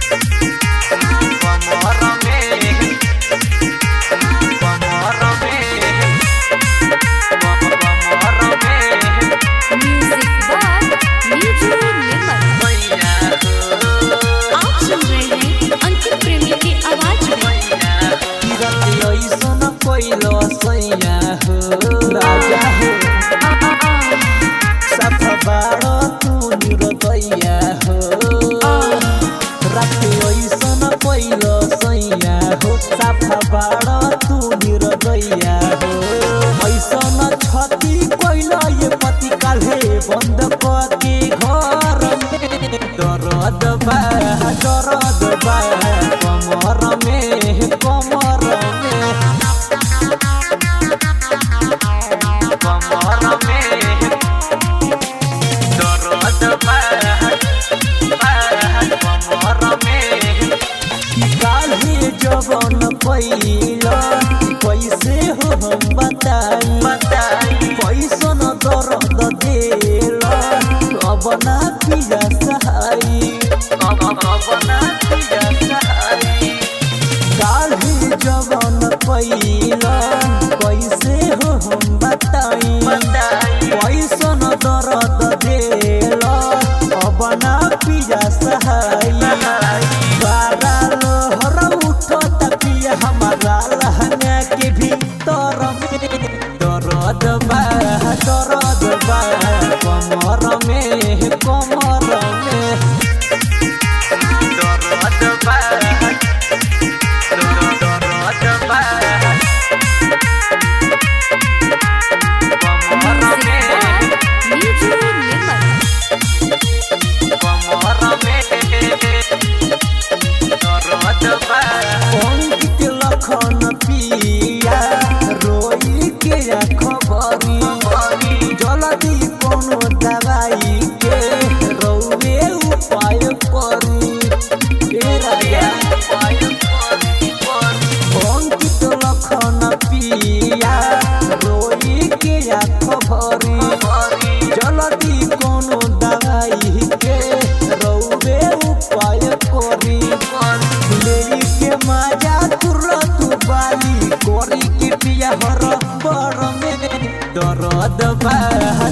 बंद के घर में दर्द बा कमर में कमर में दर्द बा कमर में काहे जवन पैला कैसे हो हम बताई कैसन दर्द देला अब ना पिया सहाई काहे जवन पैला कैसे हो हम बताई कैसन दर्द देला अब ना पिया सहाई बारा लोहर उठता पिया हमारा लहंगा के भीतर में दर्द बा कमर में कमर में दर्द बा कमर में अंकित लखन पिया रोई के खबरी जल्दी कोनो दवाई के रौवे उपाय करी अंकित लखन पिया रोई के खबरी जल्दी कोनो दवाई के रौवे उपाय करी के मजा तुरला तू बाली कोरी के पिया हर बर में दर्द बा